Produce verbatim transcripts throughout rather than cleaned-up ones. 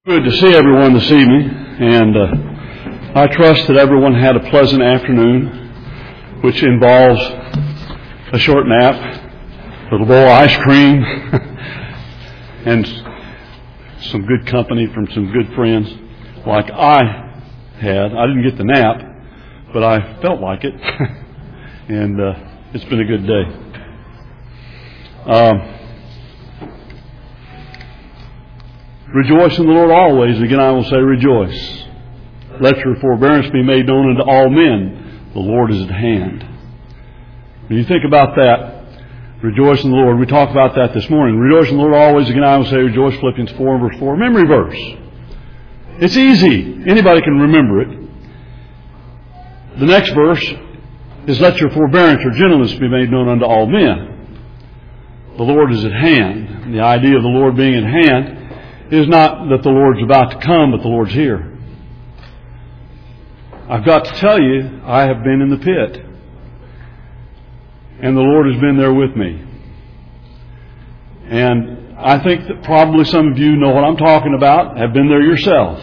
Good to see everyone this evening, and uh, I trust that everyone had a pleasant afternoon, which involves a short nap, a little bowl of ice cream, and some good company from some good friends like I had. I didn't get the nap, but I felt like it, and uh, it's been a good day. Um, Rejoice in the Lord always. Again, I will say rejoice. Let your forbearance be made known unto all men. The Lord is at hand. When you think about that, rejoice in the Lord. We talked about that this morning. Rejoice in the Lord always. Again, I will say rejoice. Philippians four and verse four. Memory verse. It's easy. Anybody can remember it. The next verse is let your forbearance or gentleness be made known unto all men. The Lord is at hand. And the idea of the Lord being at hand is not that the Lord's about to come, but the Lord's here. I've got to tell you, I have been in the pit. And the Lord has been there with me. And I think that probably some of you know what I'm talking about, have been there yourself.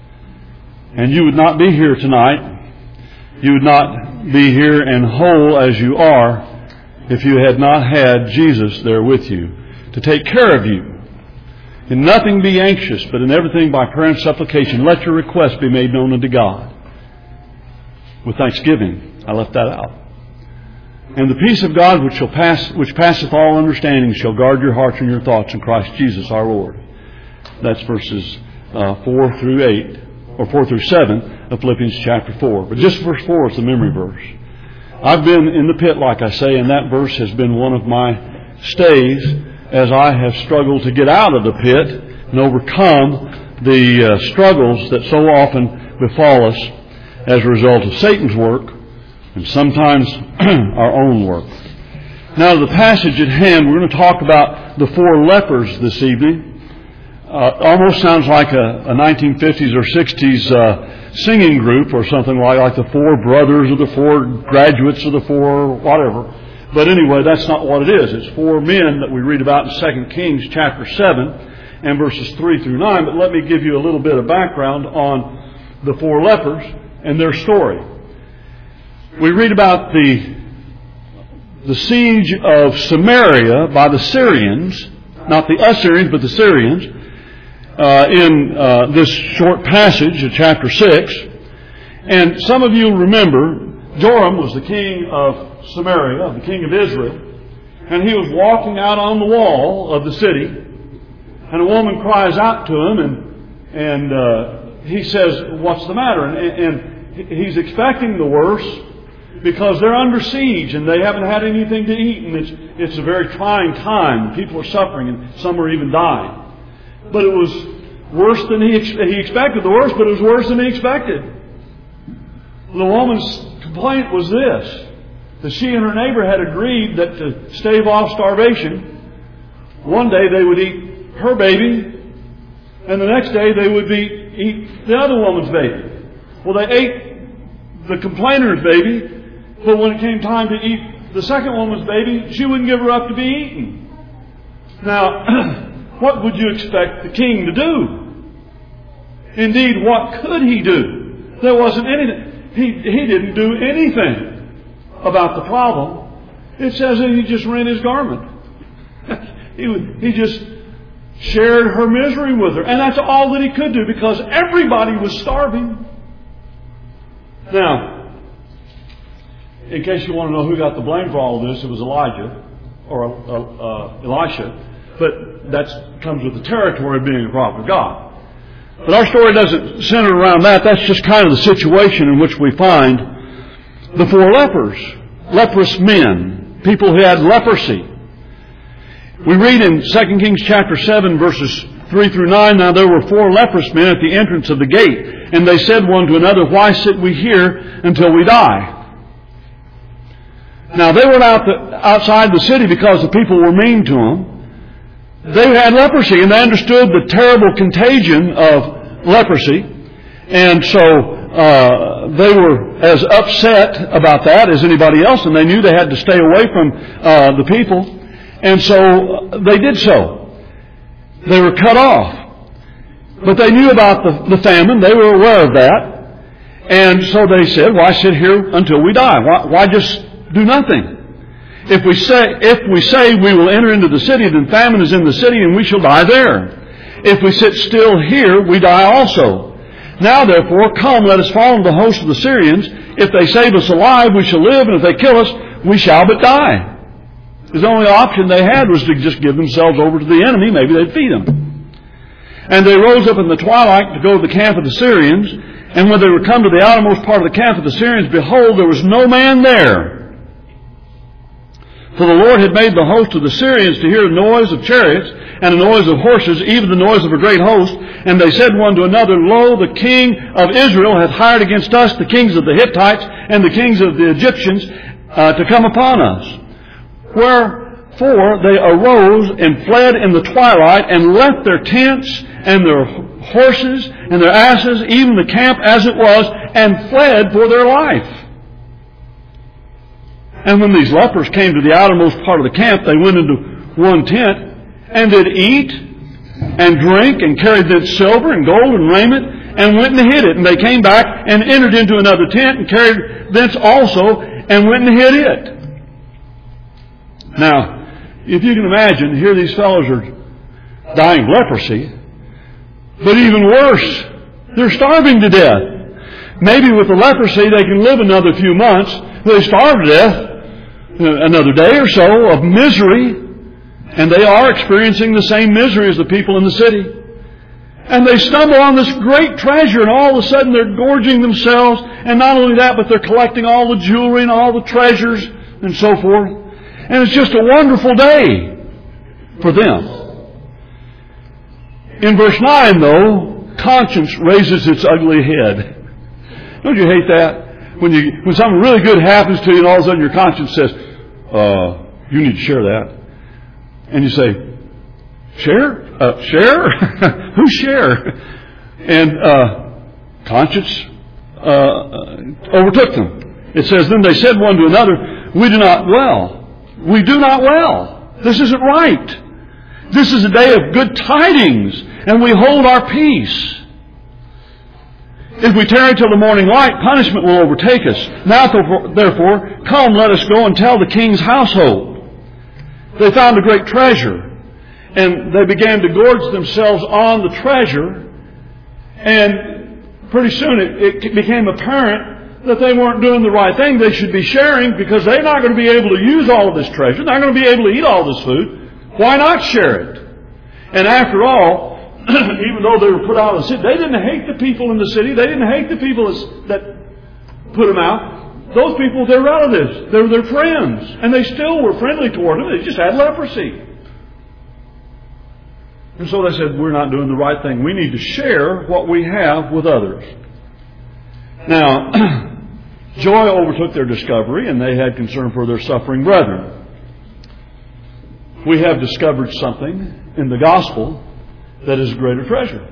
And you would not be here tonight. You would not be here and whole as you are if you had not had Jesus there with you to take care of you. In nothing be anxious, but in everything by prayer and supplication, let your requests be made known unto God. With thanksgiving, I left that out. And the peace of God which shall pass, which passeth all understanding, shall guard your hearts and your thoughts in Christ Jesus our Lord. That's verses uh, four through eight, or four through seven of Philippians chapter four. But just verse four is the memory verse. I've been in the pit, like I say, and that verse has been one of my stays as I have struggled to get out of the pit and overcome the uh, struggles that so often befall us as a result of Satan's work and sometimes our own work. Now, the passage at hand, we're going to talk about the four lepers this evening. Uh, almost sounds like a, a nineteen fifties or sixties uh, singing group or something like, like the Four Brothers or the Four Graduates or the Four whatever. But anyway, that's not what it is. It's four men that we read about in Second Kings chapter seven and verses three through nine. But let me give you a little bit of background on the four lepers and their story. We read about the, the siege of Samaria by the Syrians, not the Assyrians, but the Syrians, uh, in uh, this short passage of chapter six. And some of you remember Joram was the king of Samaria, the king of Israel, and he was walking out on the wall of the city, and a woman cries out to him, and and uh, he says, "What's the matter?" And, and he's expecting the worst because they're under siege and they haven't had anything to eat, and it's it's a very trying time. People are suffering, and some are even dying. But it was worse than he he expected. The worst, but it was worse than he expected. The woman's complaint was this: that she and her neighbor had agreed that to stave off starvation, one day they would eat her baby, and the next day they would be eat the other woman's baby. Well, they ate the complainer's baby, but when it came time to eat the second woman's baby, she wouldn't give her up to be eaten. Now, what would you expect the king to do? Indeed, what could he do? There wasn't anything. He, he didn't do anything about the problem. It says that he just rent his garment. he, he just shared her misery with her. And that's all that he could do because everybody was starving. Now, in case you want to know who got the blame for all of this, it was Elijah or uh, uh, Elisha. But that comes with the territory of being a prophet of God. But our story doesn't center around that. That's just kind of the situation in which we find the four lepers, leprous men, people who had leprosy. We read in Second Kings chapter seven, verses three through nine, "Now there were four leprous men at the entrance of the gate, and they said one to another, Why sit we here until we die?" Now they were out the, outside the city because the people were mean to them. They had leprosy, and they understood the terrible contagion of leprosy, and so uh, they were as upset about that as anybody else, and they knew they had to stay away from uh, the people, and so they did so. They were cut off. But they knew about the, the famine. They were aware of that. And so they said, why sit here until we die? Why, why just do nothing? If we say, if we say we will enter into the city, then famine is in the city and we shall die there. If we sit still here, we die also. Now therefore, come, let us fall into the host of the Syrians. If they save us alive, we shall live, and if they kill us, we shall but die. The only option they had was to just give themselves over to the enemy. Maybe they'd feed them. And they rose up in the twilight to go to the camp of the Syrians. And when they were come to the outermost part of the camp of the Syrians, behold, there was no man there. For the Lord had made the host of the Syrians to hear the noise of chariots and the noise of horses, even the noise of a great host. And they said one to another, Lo, the king of Israel hath hired against us the kings of the Hittites and the kings of the Egyptians uh, to come upon us. Wherefore they arose and fled in the twilight and left their tents and their horses and their asses, even the camp as it was, and fled for their life. And when these lepers came to the outermost part of the camp, they went into one tent and did eat and drink and carried thence silver and gold and raiment and went and hid it. And they came back and entered into another tent and carried thence also and went and hid it. Now, if you can imagine, here these fellows are dying of leprosy, but even worse, they're starving to death. Maybe with the leprosy they can live another few months, but they starve to death another day or so of misery, and they are experiencing the same misery as the people in the city. And they stumble on this great treasure, and all of a sudden they're gorging themselves, and not only that, but they're collecting all the jewelry and all the treasures and so forth. And it's just a wonderful day for them. In verse nine, though, conscience raises its ugly head. Don't you hate that? When you when something really good happens to you and all of a sudden your conscience says, uh, you need to share that. And you say, share? Uh, share? Who share? And uh, conscience uh, overtook them. It says, then they said one to another, we do not well. We do not well. This isn't right. This is a day of good tidings, and we hold our peace. If we tarry till the morning light, punishment will overtake us. Now, therefore, come, let us go and tell the king's household. They found a great treasure, and they began to gorge themselves on the treasure, and pretty soon it, it became apparent that they weren't doing the right thing. They should be sharing, because they're not going to be able to use all of this treasure. They're not going to be able to eat all this food. Why not share it? And after all, even though they were put out of the city, they didn't hate the people in the city. They didn't hate the people that put them out. Those people, they're relatives. They were their friends. And they still were friendly toward them. They just had leprosy. And so they said, we're not doing the right thing. We need to share what we have with others. Now, joy overtook their discovery, and they had concern for their suffering brethren. We have discovered something in the gospel that is a greater treasure.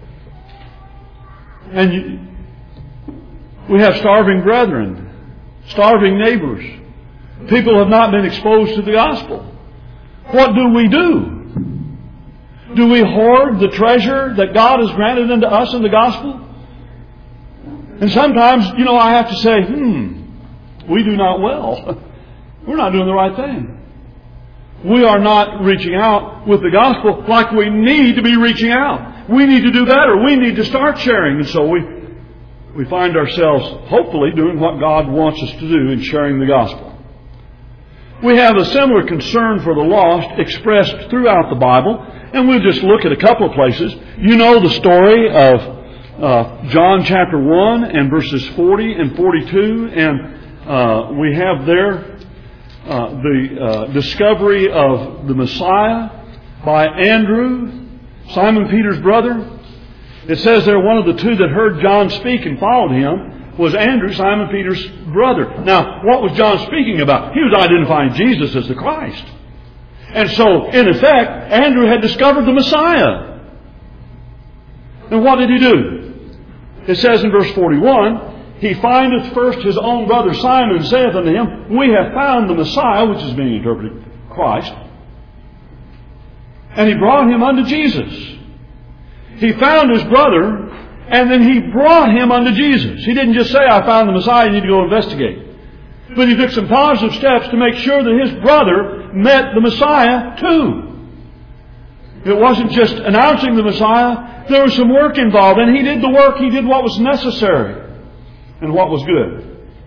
And you, we have starving brethren, starving neighbors. People have not been exposed to the gospel. What do we do? Do we hoard the treasure that God has granted unto us in the gospel? And sometimes, you know, I have to say, hmm, we do not well. We're not doing the right thing. We are not reaching out with the gospel like we need to be reaching out. We need to do better. We need to start sharing. And so we we find ourselves, hopefully, doing what God wants us to do in sharing the gospel. We have a similar concern for the lost expressed throughout the Bible. And we'll just look at a couple of places. You know the story of uh, John chapter one and verses forty and forty-two. And uh, we have there Uh, the uh, discovery of the Messiah by Andrew, Simon Peter's brother. It says there one of the two that heard John speak and followed him was Andrew, Simon Peter's brother. Now, what was John speaking about? He was identifying Jesus as the Christ. And so, in effect, Andrew had discovered the Messiah. And what did he do? It says in verse forty-one, he findeth first his own brother Simon, and saith unto him, we have found the Messiah, which is being interpreted Christ. And he brought him unto Jesus. He found his brother, and then he brought him unto Jesus. He didn't just say, I found the Messiah, you need to go investigate. But he took some positive steps to make sure that his brother met the Messiah too. It wasn't just announcing the Messiah. There was some work involved, and he did the work. He did what was necessary and what was good.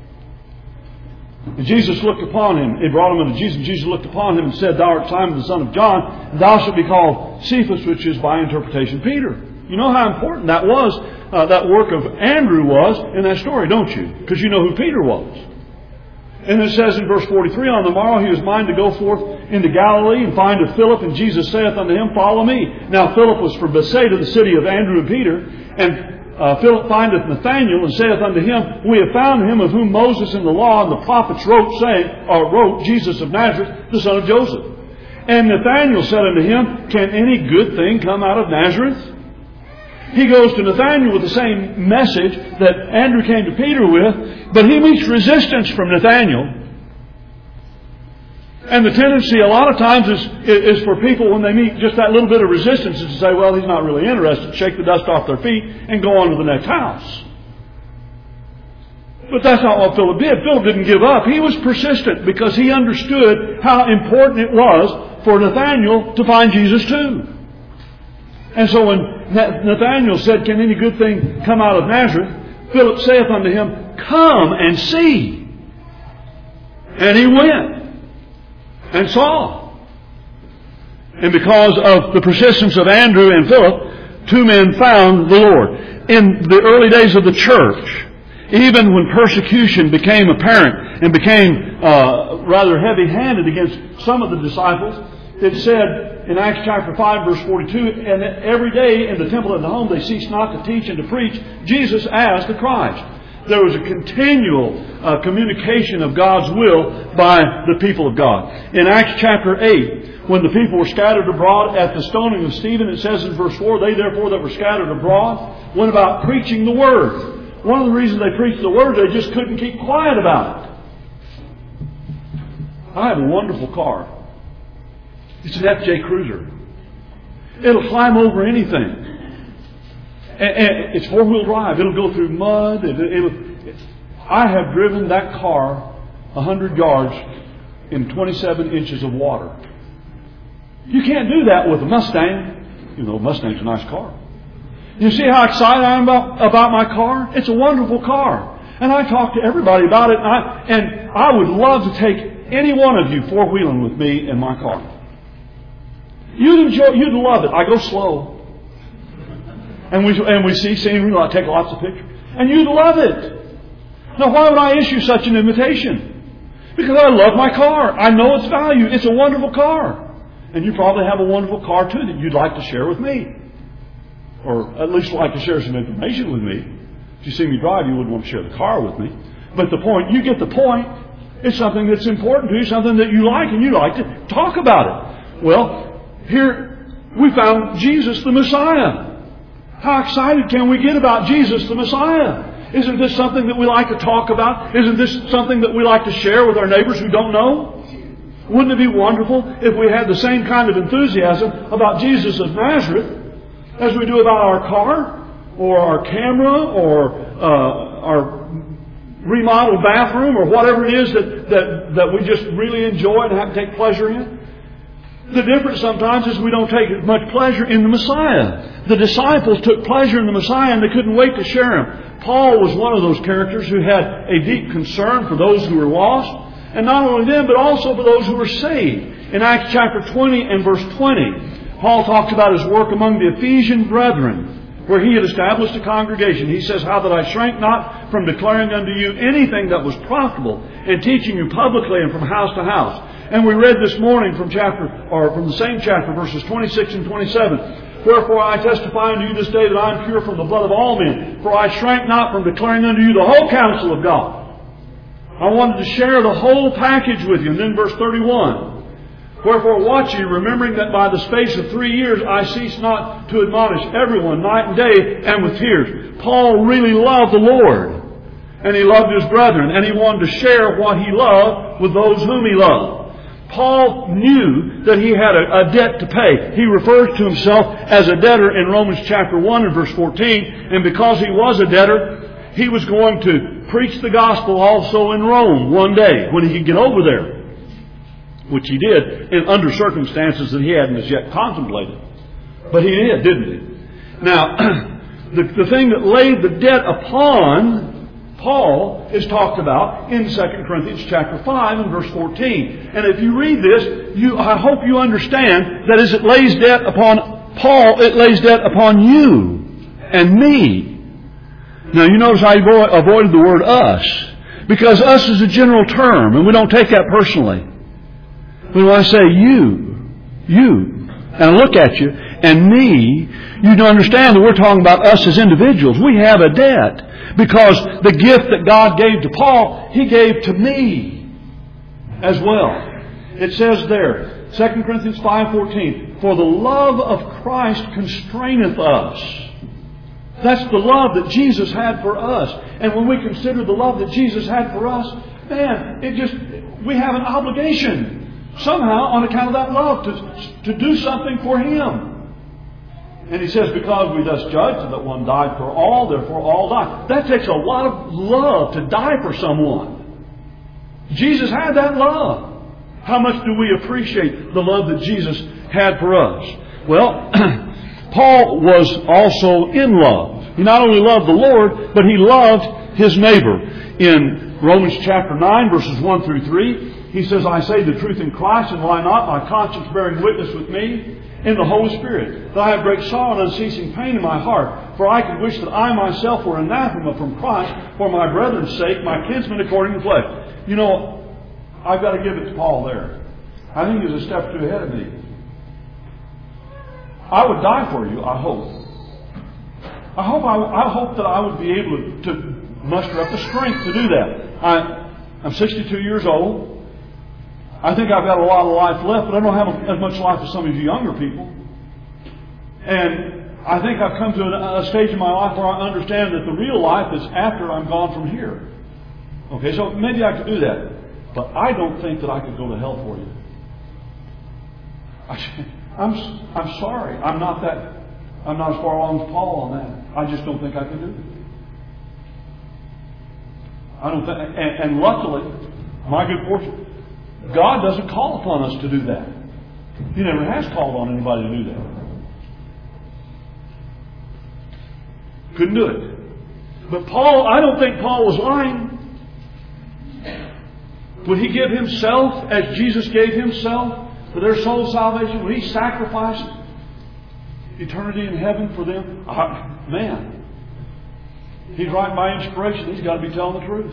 And Jesus looked upon him. He brought him unto Jesus. Jesus looked upon him and said, Thou art Simon the son of John, and thou shalt be called Cephas, which is by interpretation Peter. You know how important that was, uh, that work of Andrew was in that story, don't you? Because you know who Peter was. And it says in verse forty-three, On the morrow he was minded to go forth into Galilee and findeth Philip, and Jesus saith unto him, Follow me. Now Philip was from Bethsaida, the city of Andrew and Peter, and Uh, Philip findeth Nathanael and saith unto him, We have found him of whom Moses in the law and the prophets wrote, saying, or wrote, Jesus of Nazareth, the son of Joseph. And Nathanael said unto him, Can any good thing come out of Nazareth? He goes to Nathanael with the same message that Andrew came to Peter with, but he meets resistance from Nathanael. And the tendency a lot of times is, is for people when they meet just that little bit of resistance is to say, well, he's not really interested, shake the dust off their feet and go on to the next house. But that's not what Philip did. Philip didn't give up. He was persistent because he understood how important it was for Nathanael to find Jesus too. And so when Nathanael said, Can any good thing come out of Nazareth? Philip saith unto him, Come and see. And he went and saw. And because of the persistence of Andrew and Philip, two men found the Lord. In the early days of the church, even when persecution became apparent and became uh, rather heavy-handed against some of the disciples, it said in Acts chapter five, verse forty-two, And every day in the temple and the home they ceased not to teach and to preach Jesus as the Christ. There was a continual uh, communication of God's will by the people of God. In Acts chapter eight, when the people were scattered abroad at the stoning of Stephen, it says in verse four, They therefore that were scattered abroad went about preaching the Word. One of the reasons they preached the Word, they just couldn't keep quiet about it. I have a wonderful car. It's an F J Cruiser. It'll climb over anything. And it's four-wheel drive. It'll go through mud. It, it'll, I have driven that car one hundred yards in twenty-seven inches of water. You can't do that with a Mustang. You know, a Mustang's a nice car. You see how excited I am about, about my car? It's a wonderful car. And I talk to everybody about it. And I, and I would love to take any one of you four-wheeling with me in my car. You'd enjoy, you'd love it. I go slow. And we and we see scenery, I take lots of pictures. And you'd love it. Now, why would I issue such an invitation? Because I love my car. I know its value. It's a wonderful car. And you probably have a wonderful car, too, that you'd like to share with me. Or at least like to share some information with me. If you see me drive, you wouldn't want to share the car with me. But the point, you get the point. It's something that's important to you, something that you like, and you like to talk about it. Well, here we found Jesus the Messiah. How excited can we get about Jesus the Messiah? Isn't this something that we like to talk about? Isn't this something that we like to share with our neighbors who don't know? Wouldn't it be wonderful if we had the same kind of enthusiasm about Jesus of Nazareth as we do about our car or our camera or uh, our remodeled bathroom or whatever it is that, that, that we just really enjoy and have to take pleasure in? The difference sometimes is we don't take as much pleasure in the Messiah. The disciples took pleasure in the Messiah and they couldn't wait to share Him. Paul was one of those characters who had a deep concern for those who were lost. And not only them, but also for those who were saved. In Acts chapter twenty and verse twenty, Paul talks about his work among the Ephesian brethren, where he had established a congregation. He says, How that I shrank not from declaring unto you anything that was profitable, and teaching you publicly and from house to house. And we read this morning from chapter, or from the same chapter, verses twenty-six and twenty-seven. Wherefore I testify unto you this day that I am pure from the blood of all men. For I shrank not from declaring unto you the whole counsel of God. I wanted to share the whole package with you. And then verse thirty-one. Wherefore watch ye, remembering that by the space of three years I cease not to admonish everyone night and day and with tears. Paul really loved the Lord. And he loved his brethren. And he wanted to share what he loved with those whom he loved. Paul knew knew that he had a, a debt to pay. He refers to himself as a debtor in Romans chapter one and verse fourteen. And because he was a debtor, he was going to preach the gospel also in Rome one day when he could get over there. Which he did in under circumstances that he hadn't as yet contemplated. But he did, didn't he? Now, the, the thing that laid the debt upon Paul is talked about in Second Corinthians chapter five and verse fourteen. And if you read this, you, I hope you understand that as it lays debt upon Paul, it lays debt upon you and me. Now you notice I avoided the word us, because us is a general term and we don't take that personally. But when I say you, you, and I look at you, and me, you don't understand that we're talking about us as individuals. We have a debt. Because the gift that God gave to Paul, He gave to me as well. It says there, Second Corinthians five fourteen, for the love of Christ constraineth us. That's the love that Jesus had for us. And when we consider the love that Jesus had for us, man, it just, we have an obligation somehow on account of that love to, to do something for Him. And he says, because we thus judge that one died for all, therefore all die. That takes a lot of love to die for someone. Jesus had that love. How much do we appreciate the love that Jesus had for us? Well, Paul was also in love. He not only loved the Lord, but he loved his neighbor. In Romans chapter nine, verses one through three, he says, I say the truth in Christ, and lie not, my conscience bearing witness with me, in the Holy Spirit, that I have great sorrow and unceasing pain in my heart. For I could wish that I myself were anathema from Christ for my brethren's sake, my kinsmen according to flesh. You know, I've got to give it to Paul there. I think he's a step too ahead of me. I would die for you, I hope. I hope I, I hope that I would be able to, to muster up the strength to do that. I, I'm sixty-two years old. I think I've got a lot of life left, but I don't have as much life as some of you younger people. And I think I've come to a, a stage in my life where I understand that the real life is after I'm gone from here. Okay, so maybe I could do that. But I don't think that I could go to hell for you. I, I'm, I'm sorry. I'm not that, I'm not as far along as Paul on that. I just don't think I can do it. I don't think, and, and luckily, my good fortune, God doesn't call upon us to do that. He never has called on anybody to do that. Couldn't do it. But Paul, I don't think Paul was lying. Would he give himself as Jesus gave himself for their soul salvation? Would he sacrifice eternity in heaven for them? I, man, he's writing by inspiration. He's got to be telling the truth.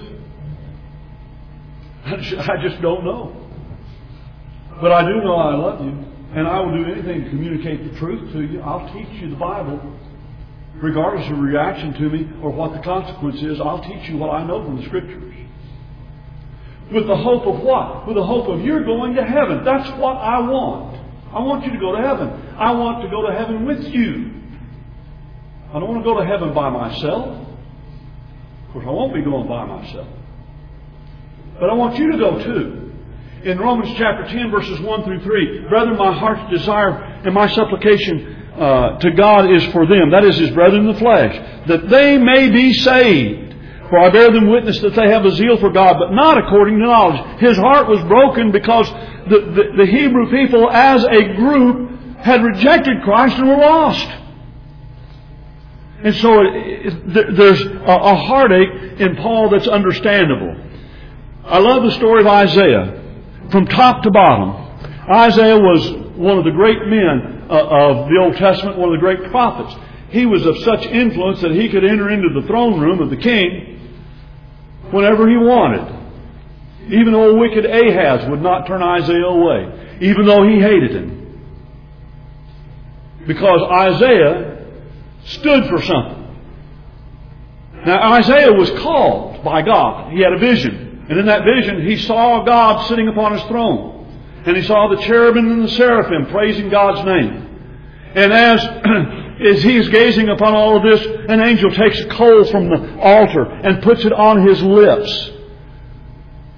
I just don't know. But I do know I love you. And I will do anything to communicate the truth to you. I'll teach you the Bible. Regardless of reaction to me or what the consequence is, I'll teach you what I know from the Scriptures. With the hope of what? With the hope of you're going to heaven. That's what I want. I want you to go to heaven. I want to go to heaven with you. I don't want to go to heaven by myself. Of course, I won't be going by myself. But I want you to go too. In Romans chapter ten, verses one through three, brethren, my heart's desire and my supplication uh, to God is for them, that is His brethren in the flesh, that they may be saved. For I bear them witness that they have a zeal for God, but not according to knowledge. His heart was broken because the, the, the Hebrew people as a group had rejected Christ and were lost. And so it, it, there's a, a heartache in Paul that's understandable. I love the story of Isaiah from top to bottom. Isaiah was one of the great men uh, of the Old Testament, one of the great prophets. He was of such influence that he could enter into the throne room of the king whenever he wanted. Even old wicked Ahaz would not turn Isaiah away, even though he hated him. Because Isaiah stood for something. Now Isaiah was called by God. He had a vision. And in that vision, he saw God sitting upon His throne. And he saw the cherubim and the seraphim praising God's name. And as, as he is gazing upon all of this, an angel takes a coal from the altar and puts it on his lips.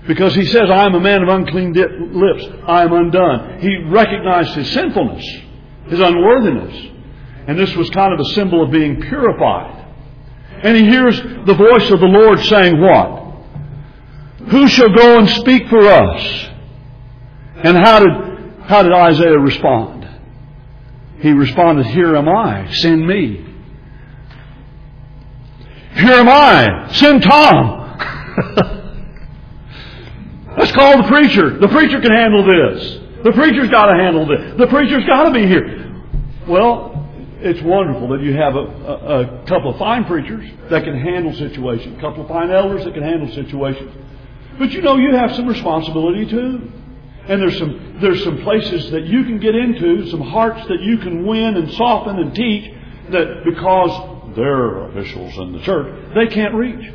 Because he says, I am a man of unclean lips. I am undone. He recognized his sinfulness, his unworthiness. And this was kind of a symbol of being purified. And he hears the voice of the Lord saying what? Who shall go and speak for us? And how did, how did Isaiah respond? He responded, here am I, send me. Here am I, send Tom. Let's call the preacher. The preacher can handle this. The preacher's got to handle this. The preacher's got to be here. Well, it's wonderful that you have a, a, a couple of fine preachers that can handle situations, a couple of fine elders that can handle situations. But you know, you have some responsibility too. And there's some there's some places that you can get into, some hearts that you can win and soften and teach that because they're officials in the church, they can't reach.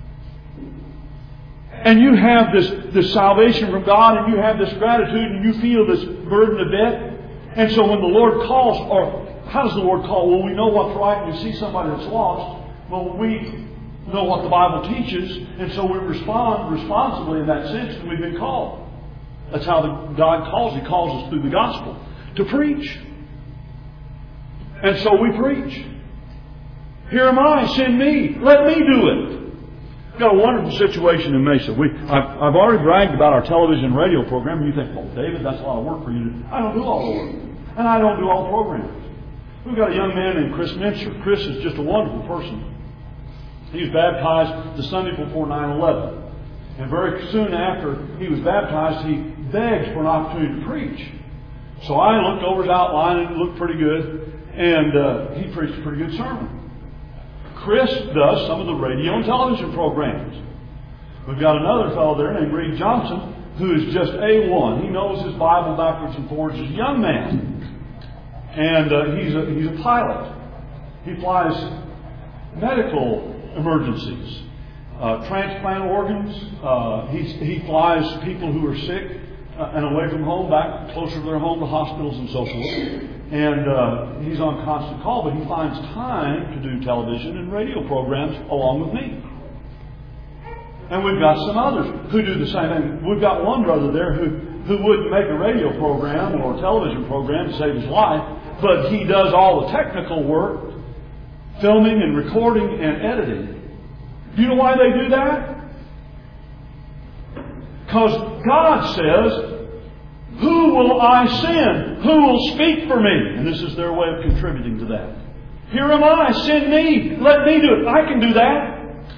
And you have this, this salvation from God, and you have this gratitude, and you feel this burden of debt. And so when the Lord calls, or how does the Lord call? Well, we know what's right, and we see somebody that's lost. Well, we know what the Bible teaches, and so we respond responsibly in that sense, and we've been called. That's how the, God calls. He calls us through the gospel to preach. And so we preach. Here am I, send me. Let me do it. We've got a wonderful situation in Mesa. We, I've, I've already bragged about our television and radio program. And you think, well, David, that's a lot of work for you to do. I don't do all the work. And I don't do all the programs. We've got a young man named Chris Mincher. Chris is just a wonderful person. He was baptized the Sunday before nine eleven. And very soon after he was baptized, he begged for an opportunity to preach. So I looked over his outline and it looked pretty good. And uh, he preached a pretty good sermon. Chris does some of the radio and television programs. We've got another fellow there named Reed Johnson who is just A one. He knows his Bible backwards and forwards. He's a young man. And uh, he's, a, he's a pilot. He flies medical emergencies, uh, transplant organs. Uh, he, he flies people who are sick uh, and away from home back closer to their home to hospitals and so forth. And uh, he's on constant call, but he finds time to do television and radio programs along with me. And we've got some others who do the same thing. We've got one brother there who, who wouldn't make a radio program or a television program to save his life, but he does all the technical work, filming and recording and editing. Do you know why they do that? Because God says, who will I send? Who will speak for me? And this is their way of contributing to that. Here am I, send me. Let me do it. I can do that.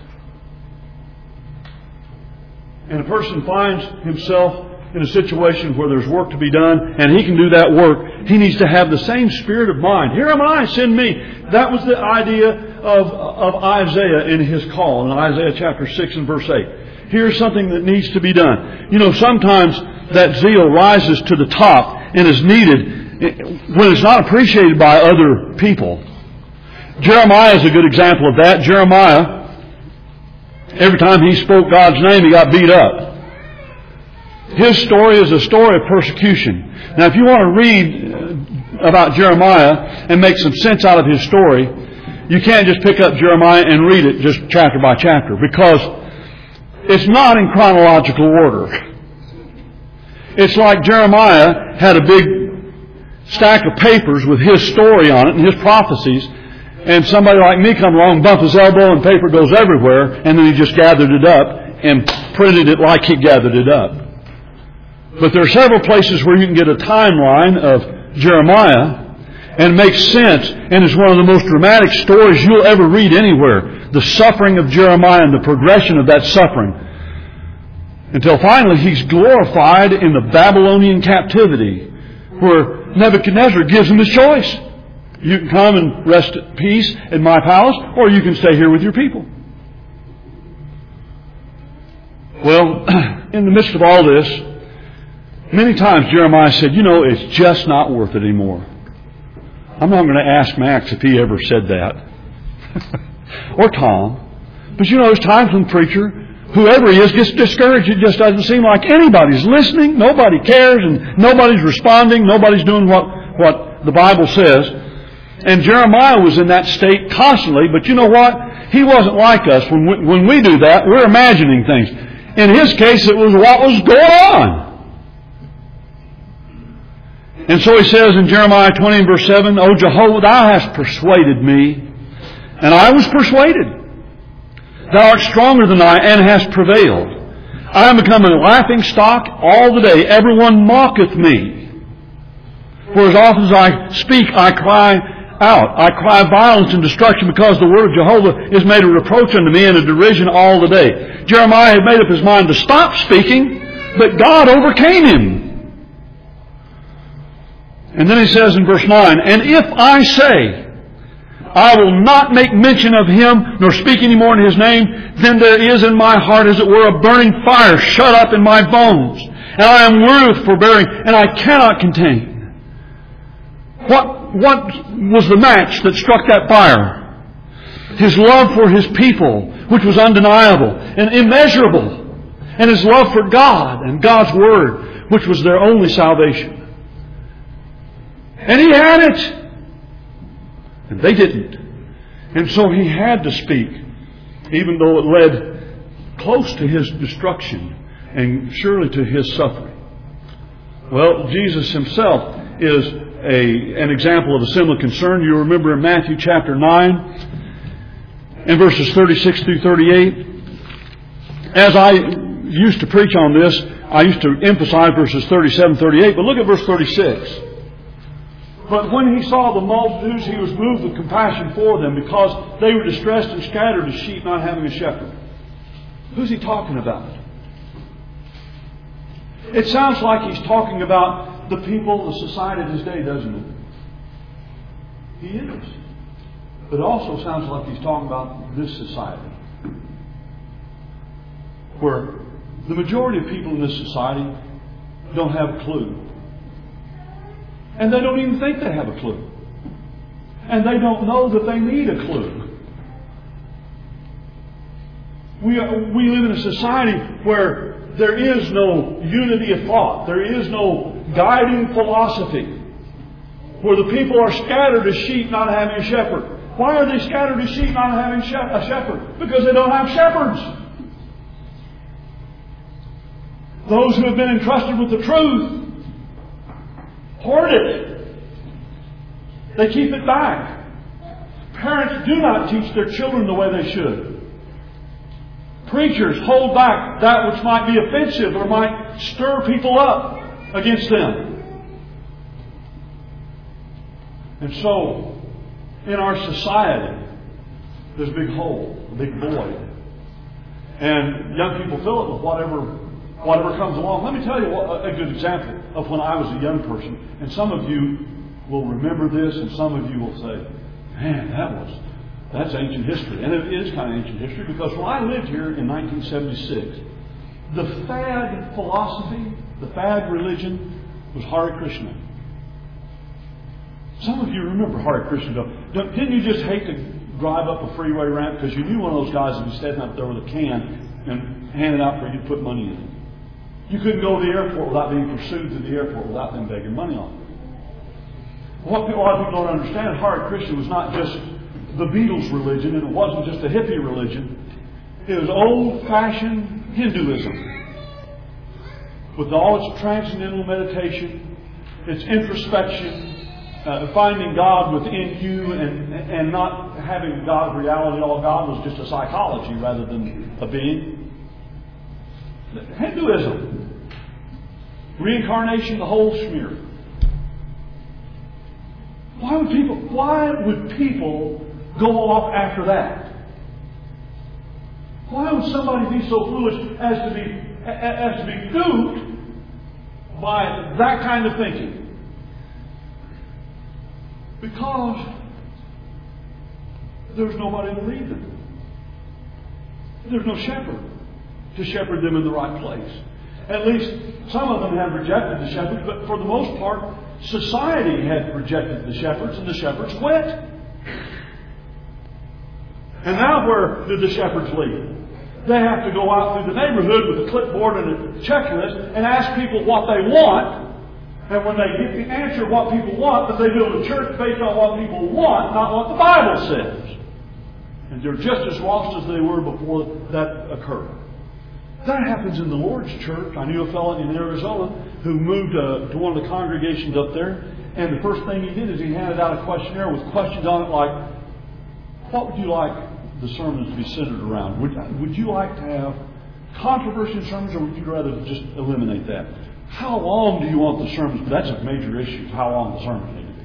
And a person finds himself in a situation where there's work to be done and he can do that work. He needs to have the same spirit of mind. Here am I, send me. That was the idea of, of Isaiah in his call in Isaiah chapter six and verse eight. Here's something that needs to be done. You know, sometimes that zeal rises to the top and is needed when it's not appreciated by other people. Jeremiah is a good example of that. Jeremiah, every time he spoke God's name, he got beat up. His story is a story of persecution. Now, if you want to read about Jeremiah and make some sense out of his story, you can't just pick up Jeremiah and read it just chapter by chapter, because it's not in chronological order. It's like Jeremiah had a big stack of papers with his story on it and his prophecies, and somebody like me come along, bump his elbow, and paper goes everywhere, and then he just gathered it up and printed it like he gathered it up. But there are several places where you can get a timeline of Jeremiah, and it makes sense, and it's one of the most dramatic stories you'll ever read anywhere. The suffering of Jeremiah and the progression of that suffering. Until finally he's glorified in the Babylonian captivity, where Nebuchadnezzar gives him his choice. You can come and rest at peace in my palace, or you can stay here with your people. Well, in the midst of all this, many times Jeremiah said, you know, it's just not worth it anymore. I'm not going to ask Max if he ever said that. Or Tom. But you know, there's times when preacher, whoever he is, gets discouraged. It just doesn't seem like anybody's listening. Nobody cares, and nobody's responding. Nobody's doing what, what the Bible says. And Jeremiah was in that state constantly. But you know what? He wasn't like us. When we, when we do that, we're imagining things. In his case, it was what was going on. And so he says in Jeremiah twenty, verse seven, O Jehovah, thou hast persuaded me, and I was persuaded. Thou art stronger than I, and hast prevailed. I am become a laughing stock all the day. Everyone mocketh me. For as often as I speak, I cry out. I cry violence and destruction, because the word of Jehovah is made a reproach unto me and a derision all the day. Jeremiah had made up his mind to stop speaking, but God overcame him. And then he says in verse nine, And if I say, I will not make mention of him, nor speak any more in his name, then there is in my heart, as it were, a burning fire shut up in my bones. And I am weary with forbearing, and I cannot contain. What, what was the match that struck that fire? His love for his people, which was undeniable and immeasurable. And his love for God and God's Word, which was their only salvation. And he had it. And they didn't. And so he had to speak, even though it led close to his destruction and surely to his suffering. Well, Jesus himself is a, an example of a similar concern. You remember in Matthew chapter nine and verses thirty-six through thirty-eight. As I used to preach on this, I used to emphasize verses thirty-seven, thirty-eight, but look at verse thirty-six. But when he saw the multitudes, he was moved with compassion for them, because they were distressed and scattered as sheep not having a shepherd. Who's he talking about? It sounds like he's talking about the people, the society of his day, doesn't it? He is. But it also sounds like he's talking about this society, where the majority of people in this society don't have a clue. And they don't even think they have a clue. And they don't know that they need a clue. We, are, we live in a society where there is no unity of thought. There is no guiding philosophy. Where the people are scattered as sheep not having a shepherd. Why are they scattered as sheep not having a shepherd? Because they don't have shepherds. Those who have been entrusted with the truth hoard it. They keep it back. Parents do not teach their children the way they should. Preachers hold back that which might be offensive or might stir people up against them. And so, in our society, there's a big hole, a big void. And young people fill it with whatever Whatever comes along. Let me tell you what, a good example of when I was a young person. And some of you will remember this, and some of you will say, man, that was, that's ancient history. And it is kind of ancient history, because when I lived here in nineteen seventy-six, the fad philosophy, the fad religion was Hare Krishna. Some of you remember Hare Krishna. Didn't you just hate to drive up a freeway ramp because you knew one of those guys would be standing up there with a can and hand it out for you to put money in? You couldn't go to the airport without being pursued to the airport without them begging money on you. What a lot of people don't understand, Hare Krishna was not just the Beatles' religion, and it wasn't just a hippie religion. It was old-fashioned Hinduism, with all its transcendental meditation, its introspection, uh, finding God within you, and and not having God reality. All God was just a psychology rather than a being. Hinduism, reincarnation, the whole smear. Why would people? Why would people go off after that? Why would somebody be so foolish as to be as to be duped by that kind of thinking? Because there's nobody to lead them. There's no shepherd to shepherd them in the right place. At least some of them have rejected the shepherds, but for the most part, society had rejected the shepherds, and the shepherds went. And now where do the shepherds lead? They have to go out through the neighborhood with a clipboard and a checklist and ask people what they want. And when they get the answer of what people want, that they build a church based on what people want, not what the Bible says. And they're just as lost as they were before that occurred. That happens in the Lord's church. I knew a fellow in Arizona who moved uh, to one of the congregations up there, and the first thing he did is he handed out a questionnaire with questions on it like, what would you like the sermons to be centered around? Would, would you like to have controversy in sermons, or would you rather just eliminate that? How long do you want the sermons? That's a major issue, how long the sermons need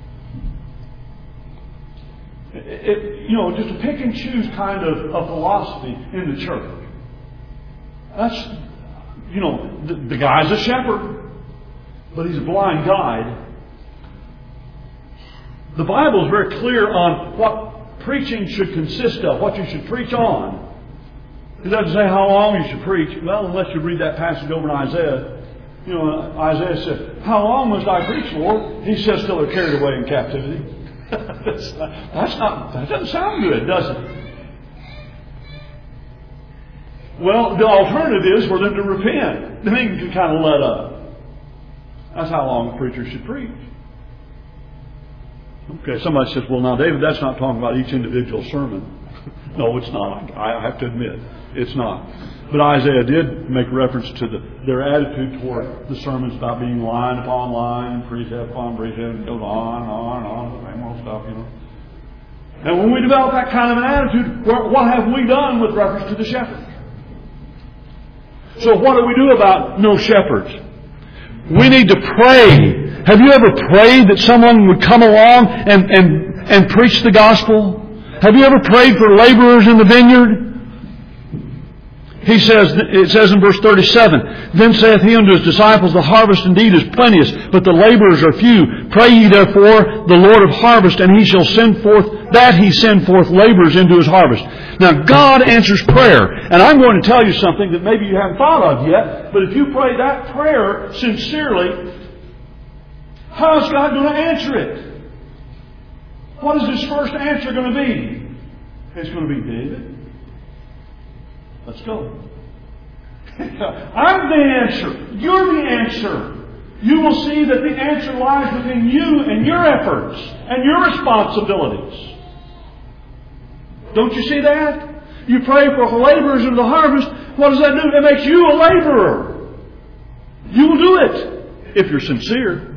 to be. It, it, you know, just a pick and choose kind of a philosophy in the church. That's, you know, the, the guy's a shepherd, but he's a blind guide. The Bible is very clear on what preaching should consist of, what you should preach on. It doesn't say how long you should preach. Well, unless you read that passage over in Isaiah. You know, Isaiah said, how long must I preach, Lord? He says, till they're carried away in captivity. that's, not, that's not, that doesn't sound good, does it? Well, the alternative is for them to repent. Then they can kind of let up. That's how long a preacher should preach. Okay, somebody says, well, now, David, that's not talking about each individual sermon. No, it's not. I have to admit, it's not. But Isaiah did make reference to the, their attitude toward the sermons about being line upon line, precept upon precept, and goes on and on and on, the same old stuff, you know. And when we develop that kind of an attitude, what have we done with reference to the shepherd? So what do we do about no shepherds? We need to pray. Have you ever prayed that someone would come along and, and, and preach the gospel? Have you ever prayed for laborers in the vineyard? He says, it says in verse thirty-seven, then saith he unto his disciples, the harvest indeed is plenteous, but the laborers are few. Pray ye therefore the Lord of harvest, and he shall send forth, that he send forth laborers into his harvest. Now God answers prayer, and I'm going to tell you something that maybe you haven't thought of yet, but if you pray that prayer sincerely, how is God going to answer it? What is his first answer going to be? It's going to be, David, let's go. I'm the answer. You're the answer. You will see that the answer lies within you and your efforts and your responsibilities. Don't you see that? You pray for laborers into the harvest. What does that do? It makes you a laborer. You will do it if you're sincere.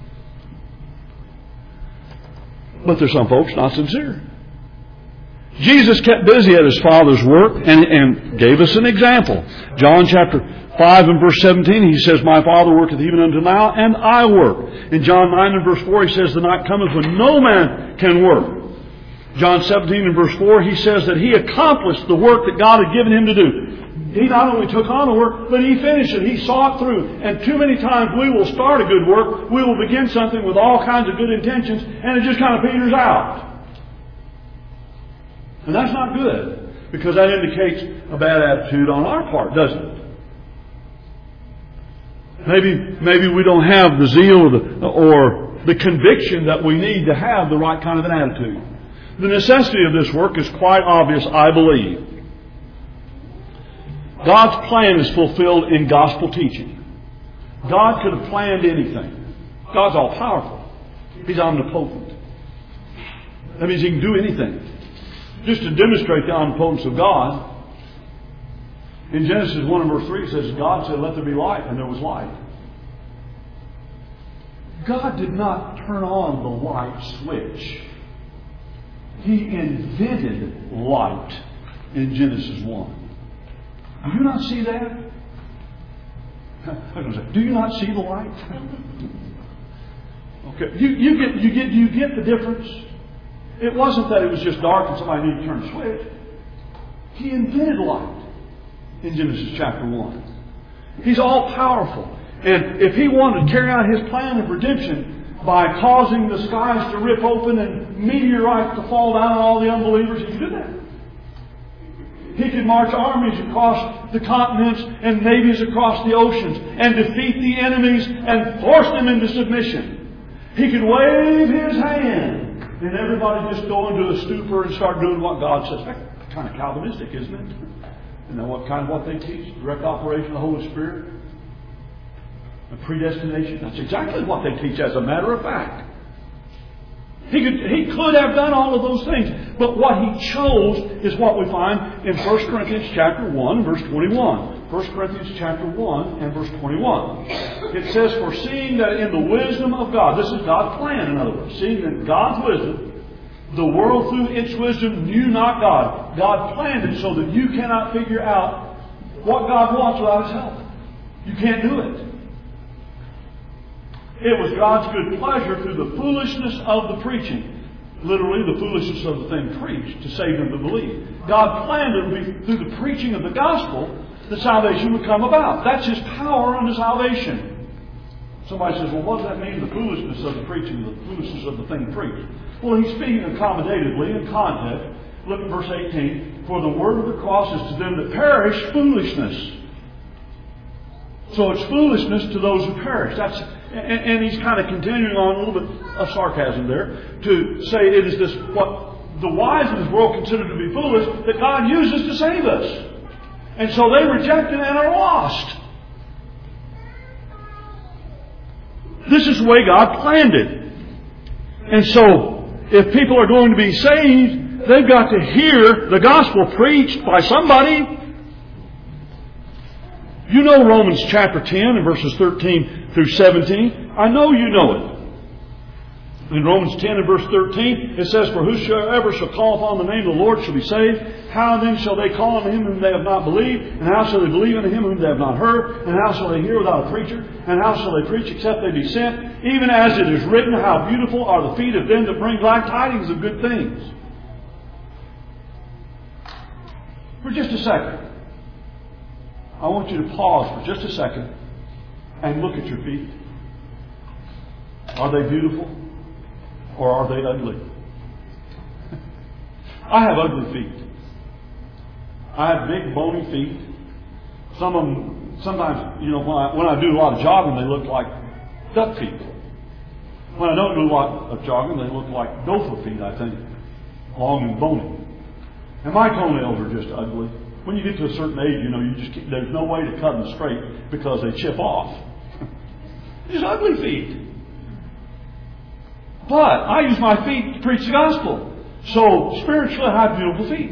But there's some folks not sincere. Jesus kept busy at his Father's work and, and gave us an example. John chapter five and verse seventeen, he says, my Father worketh even unto now, and I work. In John nine and verse four, he says, the night cometh when no man can work. John seventeen and verse four, he says that he accomplished the work that God had given him to do. He not only took on the work, but he finished it. He saw it through. And too many times we will start a good work, we will begin something with all kinds of good intentions, and it just kind of peters out. And that's not good, because that indicates a bad attitude on our part, doesn't it? Maybe, maybe we don't have the zeal or the, or the conviction that we need to have the right kind of an attitude. The necessity of this work is quite obvious, I believe. God's plan is fulfilled in gospel teaching. God could have planned anything. God's all powerful. He's omnipotent. That means He can do anything. Just to demonstrate the omnipotence of God, in Genesis one and verse three it says, God said, let there be light, and there was light. God did not turn on the light switch. He invented light in Genesis one. Do you not see that? I was say, do you not see the light? Okay, you, you get you get you get the difference. It wasn't that it was just dark and somebody needed to turn a switch. He invented light in Genesis chapter one. He's all powerful, and if He wanted to carry out His plan of redemption by causing the skies to rip open and meteorites to fall down on all the unbelievers, He could do that. He could march armies across the continents and navies across the oceans and defeat the enemies and force them into submission. He could wave His hand and everybody just go into a stupor and start doing what God says. That's kind of Calvinistic, isn't it? Isn't that what kind of what they teach? Direct operation of the Holy Spirit? A predestination? That's exactly what they teach, as a matter of fact. He could, he could have done all of those things. But what he chose is what we find in First Corinthians chapter one, verse twenty-one. First Corinthians chapter one and verse twenty-one. It says, for seeing that in the wisdom of God, this is God's plan, in other words, seeing that God's wisdom, the world through its wisdom knew not God. God planned it so that you cannot figure out what God wants without His help. You can't do it. It was God's good pleasure through the foolishness of the preaching, literally the foolishness of the thing preached, to save them to believe. God planned it would be through the preaching of the gospel that salvation would come about. That's His power unto salvation. Somebody says, well, what does that mean, the foolishness of the preaching, the foolishness of the thing preached? Well, he's speaking accommodatively in context. Look at verse eighteen. For the word of the cross is to them that perish foolishness. So it's foolishness to those who perish. That's and, and he's kind of continuing on a little bit of sarcasm there to say it is this what the wise of this world consider to be foolish that God uses to save us. And so they reject it and are lost. This is the way God planned it. And so, if people are going to be saved, they've got to hear the gospel preached by somebody. You know Romans chapter ten and verses thirteen through seventeen. I know you know it. In Romans ten and verse thirteen, it says, for whosoever shall call upon the name of the Lord shall be saved. How then shall they call on Him whom they have not believed? And how shall they believe in Him whom they have not heard? And how shall they hear without a preacher? And how shall they preach except they be sent? Even as it is written, how beautiful are the feet of them that bring glad tidings of good things. For just a second, I want you to pause for just a second and look at your feet. Are they beautiful? Or are they ugly? I have ugly feet. I have big, bony feet. Some of them, sometimes, you know, when I, when I do a lot of jogging, they look like duck feet. When I don't do a lot of jogging, they look like gopher feet, I think. Long and bony. And my toenails are just ugly. When you get to a certain age, you know, you just keep, there's no way to cut them straight because they chip off. Just ugly feet. But I use my feet to preach the gospel. So spiritually, I have beautiful feet.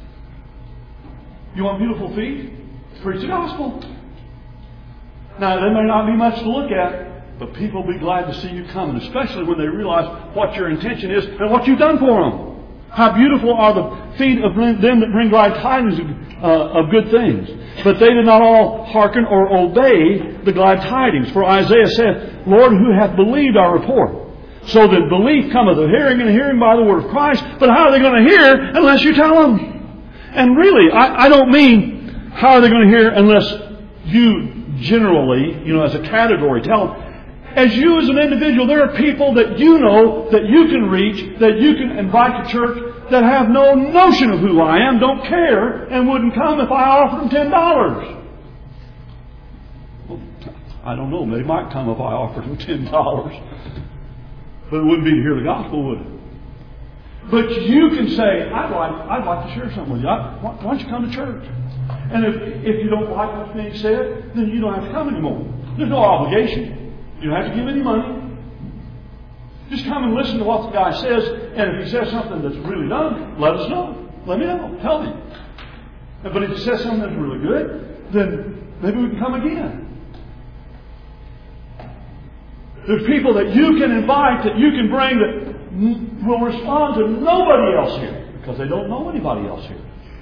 You want beautiful feet? Preach the gospel. Now, there may not be much to look at, but people will be glad to see you coming, especially when they realize what your intention is and what you've done for them. How beautiful are the feet of them that bring glad tidings of, uh, of good things. But they did not all hearken or obey the glad tidings. For Isaiah said, Lord, who hath believed our report? So that belief cometh of hearing, and hearing by the word of Christ. But how are they going to hear unless you tell them? And really, I, I don't mean how are they going to hear unless you generally, you know, as a category, tell them. As you as an individual, there are people that you know that you can reach, that you can invite to church that have no notion of who I am, don't care, and wouldn't come if I offered them ten dollars. Well, I don't know. They might come if I offered them ten dollars. But it wouldn't be to hear the gospel, would it? But you can say, I'd like, I'd like to share something with you. I, why, why don't you come to church? And if, if you don't like what's being said, then you don't have to come anymore. There's no obligation. You don't have to give any money. Just come and listen to what the guy says. And if he says something that's really done, let us know. Let me know. Tell me. But if he says something that's really good, then maybe we can come again. There's people that you can invite, that you can bring, that will respond to nobody else here because they don't know anybody else here.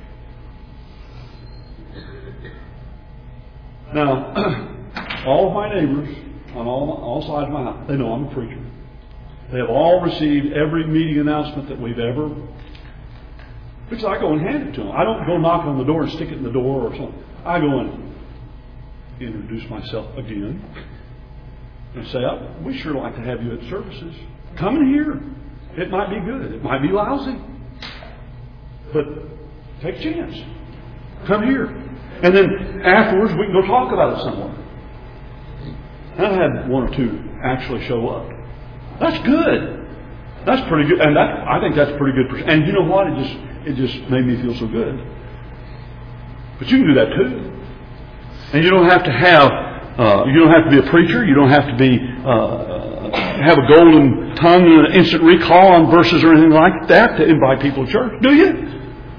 Now, all of my neighbors on all, all sides of my house, they know I'm a preacher. They have all received every meeting announcement that we've ever. Because I go and hand it to them. I don't go knock on the door and stick it in the door or something. I go and introduce myself again. And say, oh, we sure like to have you at services. Come and hear. It might be good. It might be lousy. But take a chance. Come here. And then afterwards we can go talk about it somewhere. And I had one or two actually show up. That's good. That's pretty good. And that, I think that's pretty good. And you know what? It just, it just made me feel so good. But you can do that too. And you don't have to have Uh, you don't have to be a preacher. You don't have to be uh, have a golden tongue and an instant recall on verses or anything like that to invite people to church, do you?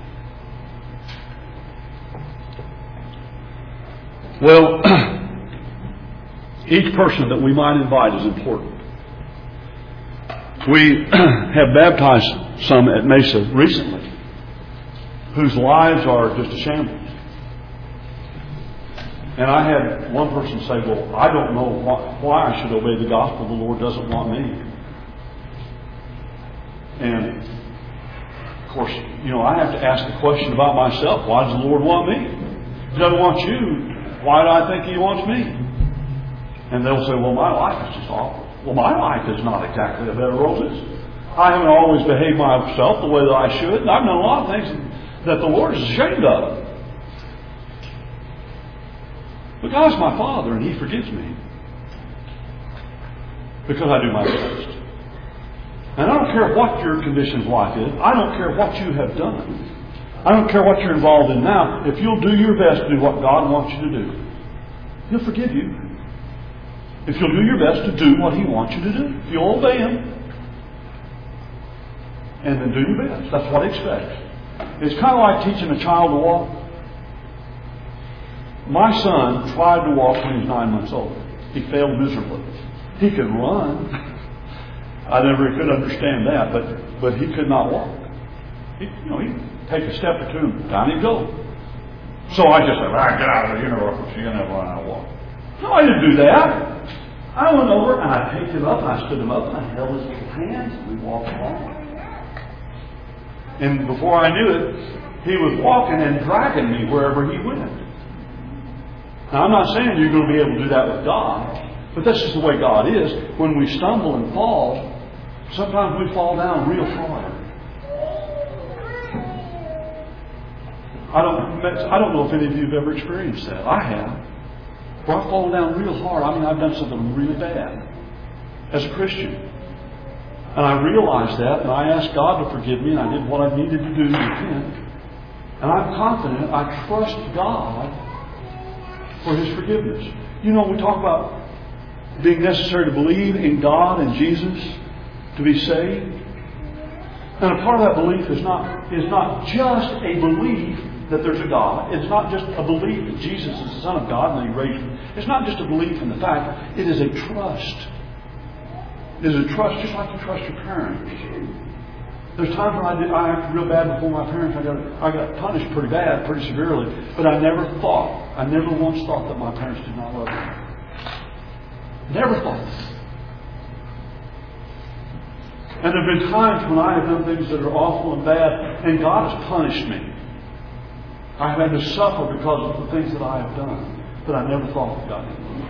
Well, each person that we might invite is important. We have baptized some at Mesa recently whose lives are just a shambles. And I had one person say, well, I don't know why, why I should obey the gospel. The Lord doesn't want me. And, of course, you know, I have to ask the question about myself. Why does the Lord want me? If He doesn't want you, why do I think He wants me? And they'll say, well, my life is just awful. Well, my life is not exactly a bed of roses. I haven't always behaved myself the way that I should. And I've done a lot of things that the Lord is ashamed of. But God's my Father, and He forgives me because I do my best. And I don't care what your condition of life is. I don't care what you have done. I don't care what you're involved in now. If you'll do your best to do what God wants you to do, He'll forgive you. If you'll do your best to do what He wants you to do, if you'll obey Him, and then do your best. That's what He expects. It's kind of like teaching a child to walk. My son tried to walk when he was nine months old. He failed miserably. He could run. I never could understand that, but but he could not walk. He, you know, he'd take a step or two, and down he'd go. So I just said, ah, get out of here, you know, you're going to have to learn how to walk. No, I didn't do that. I went over and I picked him up and I stood him up and I held his little hands and we walked along. And before I knew it, he was walking and dragging me wherever he went. Now, I'm not saying you're going to be able to do that with God, but that's just the way God is. When we stumble and fall, sometimes we fall down real hard. I don't, I don't know if any of you have ever experienced that. I have. Where I've fallen down real hard. I mean, I've done something really bad as a Christian. And I realized that, and I asked God to forgive me, and I did what I needed to do to repent. And I'm confident, I trust God for His forgiveness. You know, we talk about being necessary to believe in God and Jesus to be saved. And a part of that belief is not, is not just a belief that there's a God. It's not just a belief that Jesus is the Son of God and that He raised Him. It's not just a belief in the fact. It is a trust. It is a trust just like you trust your parents. There's times when I did I acted real bad before my parents. I got I got punished pretty bad, pretty severely. But I never thought, I never once thought that my parents did not love me. Never thought. And there have been times when I have done things that are awful and bad, and God has punished me. I have had to suffer because of the things that I have done. But I never thought that God didn't love me.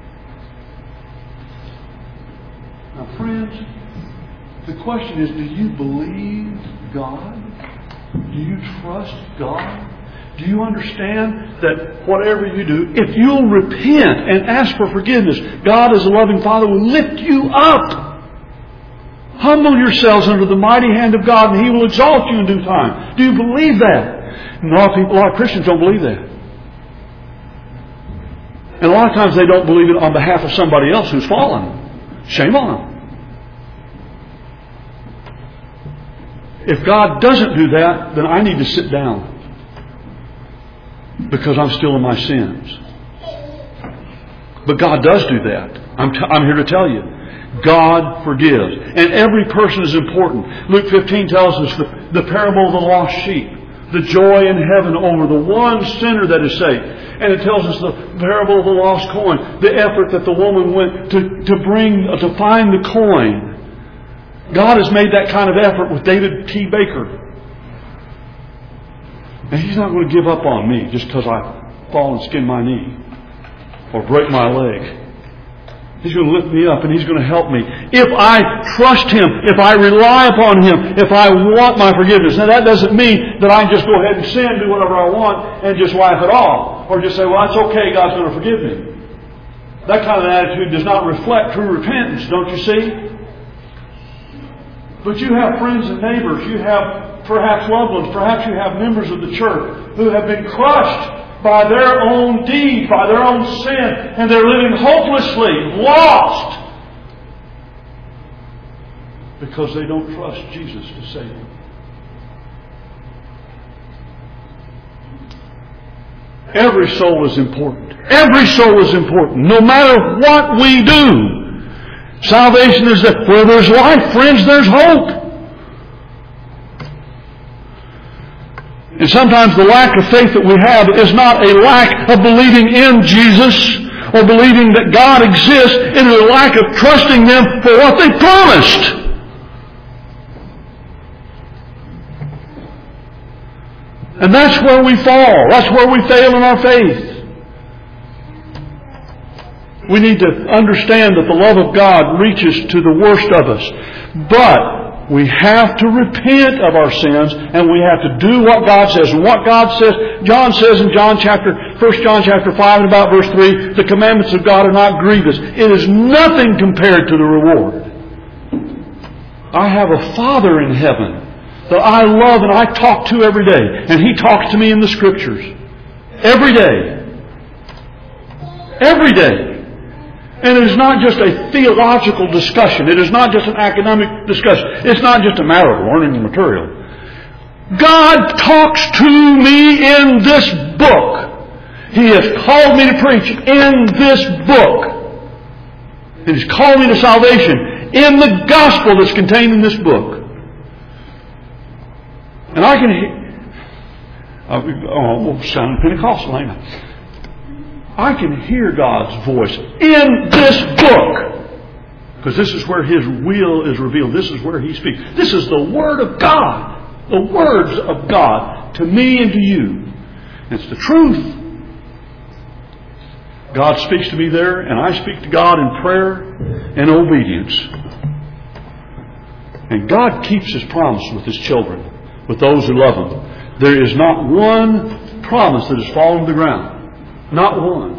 Now, friends, the question is, do you believe God? Do you trust God? Do you understand that whatever you do, if you'll repent and ask for forgiveness, God as a loving Father will lift you up. Humble yourselves under the mighty hand of God and He will exalt you in due time. Do you believe that? And a lot of people, a lot of Christians don't believe that. And a lot of times they don't believe it on behalf of somebody else who's fallen. Shame on them. If God doesn't do that, then I need to sit down. Because I'm still in my sins. But God does do that. I'm, t- I'm here to tell you. God forgives. And every person is important. Luke fifteen tells us the, the parable of the lost sheep. The joy in heaven over the one sinner that is saved. And it tells us the parable of the lost coin. The effort that the woman went to, to bring, to find the coin. God has made that kind of effort with David T. Baker. And He's not going to give up on me just because I fall and skin my knee or break my leg. He's going to lift me up and He's going to help me. If I trust Him, if I rely upon Him, if I want my forgiveness. Now that doesn't mean that I just go ahead and sin, do whatever I want, and just wipe it off. Or just say, well, that's okay, God's going to forgive me. That kind of an attitude does not reflect true repentance, don't you see? But you have friends and neighbors, you have perhaps loved ones, perhaps you have members of the church who have been crushed by their own deed, by their own sin, and they're living hopelessly lost because they don't trust Jesus to save them. Every soul is important. Every soul is important, no matter what we do. Salvation is that where there's life, friends, there's hope. And sometimes the lack of faith that we have is not a lack of believing in Jesus or believing that God exists. It is a lack of trusting them for what they promised. And that's where we fall. That's where we fail in our faith. We need to understand that the love of God reaches to the worst of us. But we have to repent of our sins, and we have to do what God says. And what God says, John says in John chapter, First John chapter five and about verse three, the commandments of God are not grievous. It is nothing compared to the reward. I have a Father in heaven that I love and I talk to every day. And He talks to me in the Scriptures. Every day. Every day. And it is not just a theological discussion. It is not just an academic discussion. It's not just a matter of learning the material. God talks to me in this book. He has called me to preach in this book. And He's called me to salvation in the gospel that's contained in this book. And I can hear, oh, we'll sound Pentecostal, ain't I? I can hear God's voice in this book. Because this is where His will is revealed. This is where He speaks. This is the Word of God. The words of God to me and to you. It's the truth. God speaks to me there, and I speak to God in prayer and obedience. And God keeps His promise with His children, with those who love Him. There is not one promise that has fallen to the ground. Not one.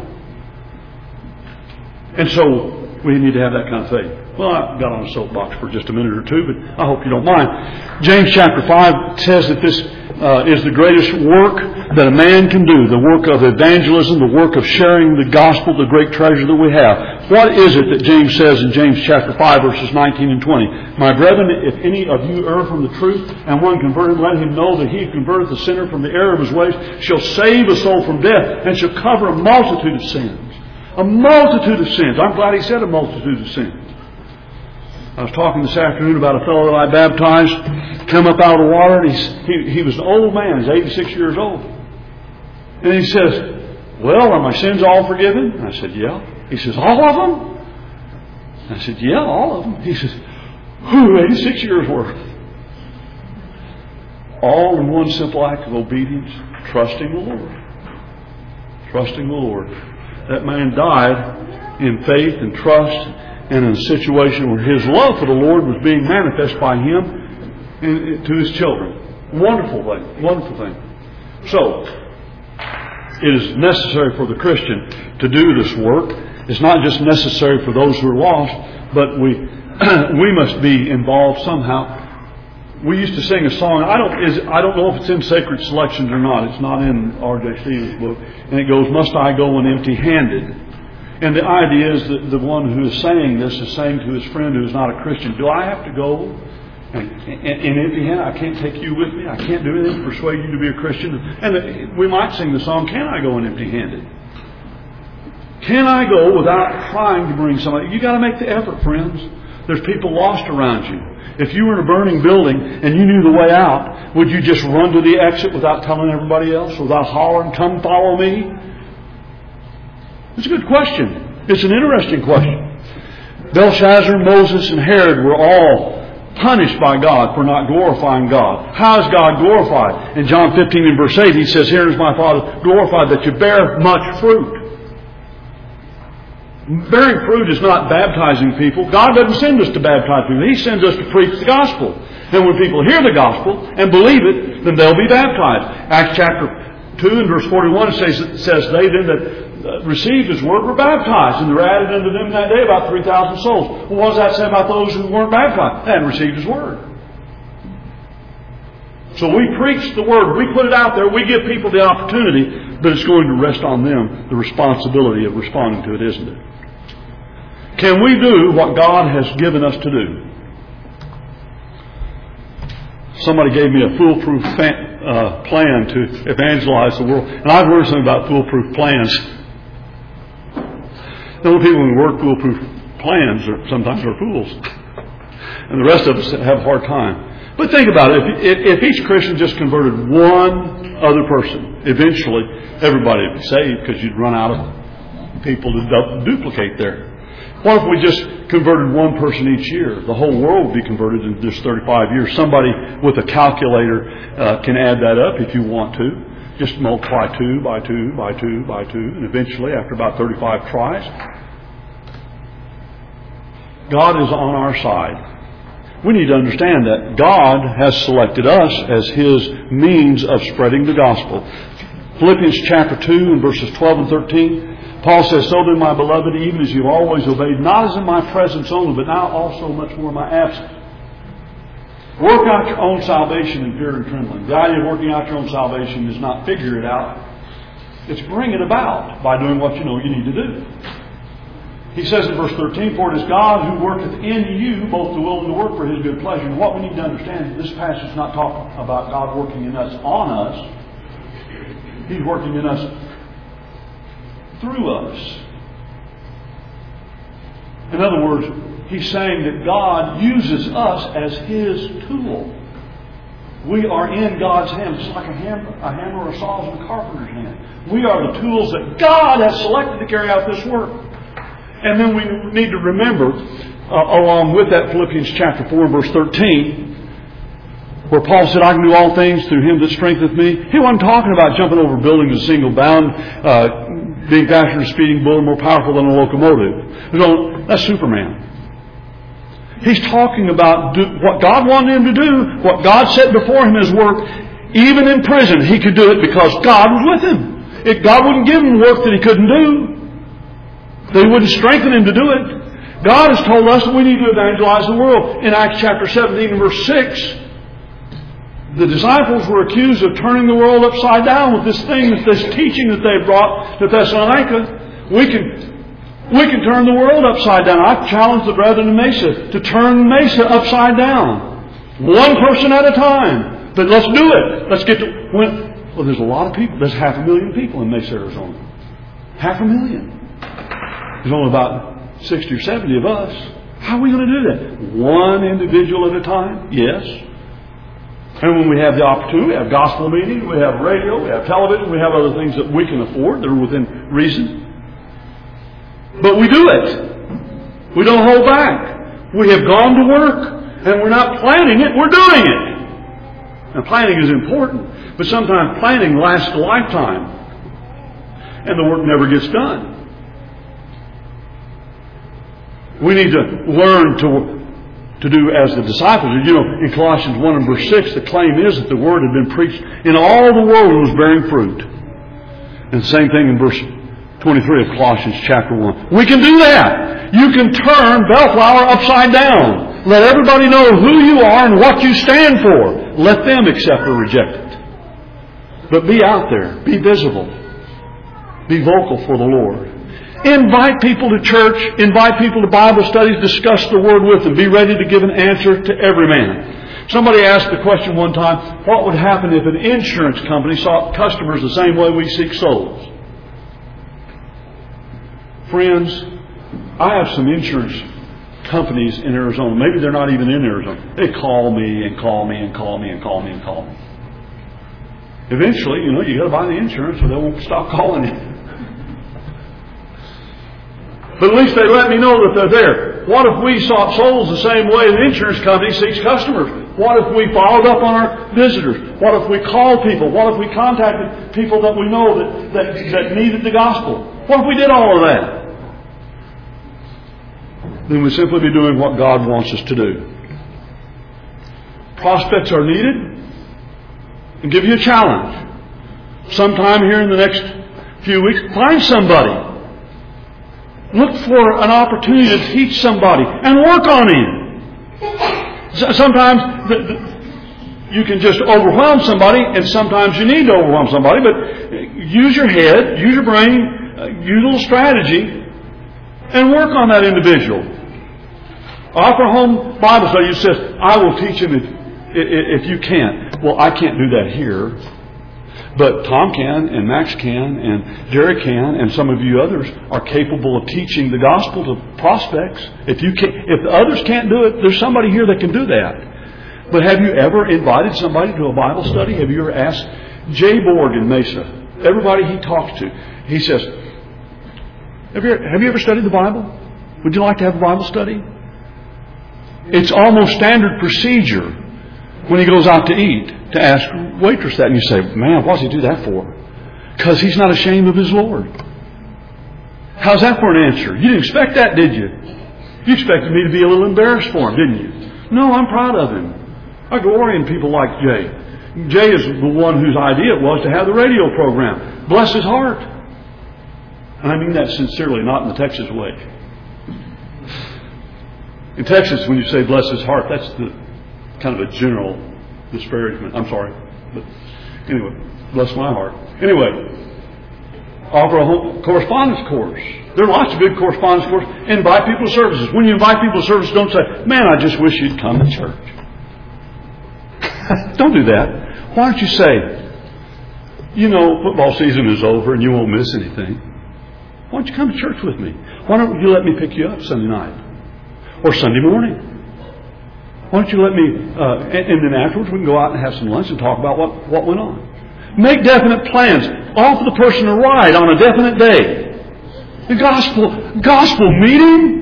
And so we need to have that kind of faith. Well, I got on a soapbox for just a minute or two, but I hope you don't mind. James chapter five says that this uh, is the greatest work that a man can do. The work of evangelism, the work of sharing the gospel, the great treasure that we have. What is it that James says in James chapter five, verses nineteen and twenty? My brethren, if any of you err from the truth, and one convert him, let him know that he who converteth the sinner from the error of his ways shall save a soul from death, and shall cover a multitude of sins. A multitude of sins. I'm glad he said a multitude of sins. I was talking this afternoon about a fellow that I baptized, come up out of the water, and he's, he, he was an old man. He's eighty-six years old. And he says, well, are my sins all forgiven? And I said, yeah. He says, all of them? And I said, yeah, all of them. He says, whew, eighty-six years worth. All in one simple act of obedience, trusting the Lord. Trusting the Lord. That man died in faith and trust, and in a situation where his love for the Lord was being manifest by him and to his children. Wonderful thing. Wonderful thing. So, it is necessary for the Christian to do this work. It's not just necessary for those who are lost, but we we must be involved somehow. We used to sing a song. I don't is I don't know if it's in Sacred Selections or not. It's not in R J Stevens' book. And it goes, must I go in empty-handed? And the idea is that the one who is saying this is saying to his friend who is not a Christian, do I have to go in empty-handed? I can't take you with me. I can't do anything to persuade you to be a Christian. And we might sing the song, can I go in empty-handed? Can I go without trying to bring somebody? You got to make the effort, friends. There's people lost around you. If you were in a burning building and you knew the way out, would you just run to the exit without telling everybody else? Without hollering, come follow me? It's a good question. It's an interesting question. Belshazzar, Moses, and Herod were all punished by God for not glorifying God. How is God glorified? In John fifteen and verse eight, He says, here is my Father glorified, that you bear much fruit. Bearing fruit is not baptizing people. God doesn't send us to baptize people. He sends us to preach the gospel. And when people hear the gospel and believe it, then they'll be baptized. Acts chapter two and verse forty-one says, says they then that received His word were baptized, and there were added unto them that day about three thousand souls. Well, what does that say about those who weren't baptized? They hadn't received His word. So we preach the word. We put it out there. We give people the opportunity. But it's going to rest on them, the responsibility of responding to it, isn't it? Can we do what God has given us to do? Somebody gave me a foolproof fan, uh, plan to evangelize the world. And I've learned something about foolproof plans. The only people who work foolproof plans are sometimes are fools. And the rest of us have a hard time. But think about it. If, if, if each Christian just converted one other person, eventually everybody would be saved because you'd run out of people to du- duplicate there. What if we just converted one person each year? The whole world would be converted in just thirty-five years. Somebody with a calculator uh, can add that up if you want to. Just multiply two by two by two by two, and eventually, after about thirty-five tries, God is on our side. We need to understand that God has selected us as His means of spreading the gospel. Philippians chapter two and verses twelve and thirteen. Paul says, "So then, my beloved, even as you've always obeyed, not as in my presence only, but now also much more in my absence, work out your own salvation in fear and trembling." The idea of working out your own salvation is not figure it out. It's bring it about by doing what you know you need to do. He says in verse thirteen, "For it is God who worketh in you both to will and to work for His good pleasure." And what we need to understand is this passage is not talking about God working in us on us. He's working in us through us. In other words, he's saying that God uses us as His tool. We are in God's hand. It's like a hammer, a hammer or a saw is in a carpenter's hand. We are the tools that God has selected to carry out this work. And then we need to remember, uh, along with that, Philippians chapter four, verse thirteen, where Paul said, "I can do all things through Him that strengtheneth me." He wasn't talking about jumping over buildings a single bound, uh, being faster than a speeding bullet, more powerful than a locomotive. So, that's Superman. He's talking about do, what God wanted him to do, what God set before him as work. Even in prison, he could do it because God was with him. If God wouldn't give him work that he couldn't do, they wouldn't strengthen him to do it. God has told us that we need to evangelize the world. In Acts chapter seventeen and verse six, the disciples were accused of turning the world upside down with this thing, this teaching that they brought to Thessalonica. We can, we can turn the world upside down. I've challenged the brethren in Mesa to turn Mesa upside down. One person at a time. But let's do it. Let's get to... When, well, there's a lot of people. There's half a million people in Mesa, Arizona. Half a million. There's only about sixty or seventy of us. How are we going to do that? One individual at a time? Yes. And when we have the opportunity, we have gospel meetings, we have radio, we have television, we have other things that we can afford that are within reason. But we do it. We don't hold back. We have gone to work, and we're not planning it, we're doing it. Now, planning is important, but sometimes planning lasts a lifetime, and the work never gets done. We need to learn to to do as the disciples did. You know, in Colossians one and verse six, the claim is that the Word had been preached in all the world and was bearing fruit. And the same thing in verse twenty-three of Colossians chapter one. We can do that. You can turn Bellflower upside down. Let everybody know who you are and what you stand for. Let them accept or reject it. But be out there. Be visible. Be vocal for the Lord. Invite people to church. Invite people to Bible studies. Discuss the Word with them. Be ready to give an answer to every man. Somebody asked the question one time, what would happen if an insurance company sought customers the same way we seek souls? Friends, I have some insurance companies in Arizona. Maybe they're not even in Arizona. They call me and call me and call me and call me and call me. Eventually, you know, you got to buy the insurance or they won't stop calling you. But at least they let me know that they're there. What if we sought souls the same way an insurance company seeks customers? What if we followed up on our visitors? What if we called people? What if we contacted people that we know that, that, that needed the gospel? What if we did all of that? Then we'd simply be doing what God wants us to do. Prospects are needed. And give you a challenge. Sometime here in the next few weeks, find somebody. Look for an opportunity to teach somebody and work on him. Sometimes the, the, you can just overwhelm somebody, and sometimes you need to overwhelm somebody, but use your head, use your brain, uh, use a little strategy, and work on that individual. Offer home Bible study. You says, I will teach him if, if you can't. Well, I can't do that here. But Tom can, and Max can, and Jerry can, and some of you others are capable of teaching the gospel to prospects. If you can, if the others can't do it, there's somebody here that can do that. But have you ever invited somebody to a Bible study? Have you ever asked Jay Borg in Mesa? Everybody he talks to, he says, have you, have you ever studied the Bible? Would you like to have a Bible study? It's almost standard procedure when he goes out to eat to ask waitress that, and you say, man, what does he do that for? Because he's not ashamed of his Lord. How's that for an answer? You didn't expect that, did you? You expected me to be a little embarrassed for him, didn't you? No, I'm proud of him. I glory in people like Jay. Jay is the one whose idea it was to have the radio program. Bless his heart. And I mean that sincerely, not in the Texas way. In Texas, when you say bless his heart, that's the kind of a general disparagement. I'm sorry. But anyway, bless my heart. Anyway, offer a whole correspondence course. There are lots of good correspondence courses. Invite people to services. When you invite people to services, don't say, man, I just wish you'd come to church. Don't do that. Why don't you say, you know, football season is over and you won't miss anything. Why don't you come to church with me? Why don't you let me pick you up Sunday night? Or Sunday morning? Why don't you let me, uh, and, and then afterwards we can go out and have some lunch and talk about what, what went on. Make definite plans. Offer the person a ride on a definite day. The gospel, gospel meeting?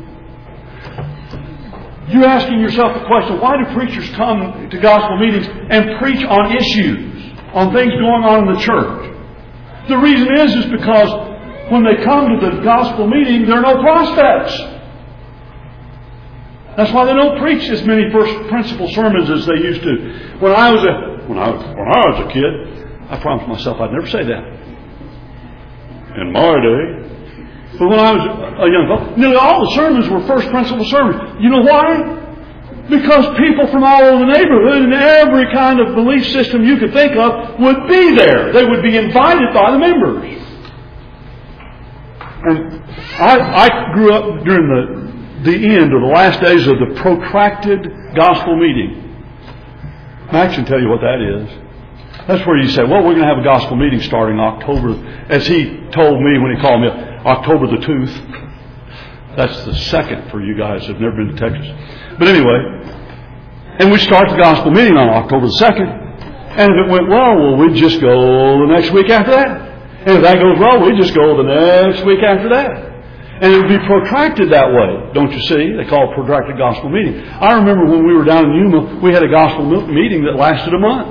You're asking yourself the question, why do preachers come to gospel meetings and preach on issues, on things going on in the church? The reason is, is because when they come to the gospel meeting, there are no prospects. That's why they don't preach as many first principle sermons as they used to. When I was a when I when I was a kid, I promised myself I'd never say that. In my day. But when I was a young fellow, nearly all the sermons were first principle sermons. You know why? Because people from all over the neighborhood and every kind of belief system you could think of would be there. They would be invited by the members. And I, I grew up during the the end or the last days of the protracted gospel meeting. Max can tell you what that is. That's where you say, well, we're going to have a gospel meeting starting October, as he told me when he called me up, October the tooth. That's the second for you guys who have never been to Texas. But anyway, and we start the gospel meeting on October the second. And if it went well, well, we'd just go the next week after that. And if that goes well, we'd just go the next week after that. And it would be protracted that way, don't you see? They call it protracted gospel meeting. I remember when we were down in Yuma, we had a gospel meeting that lasted a month.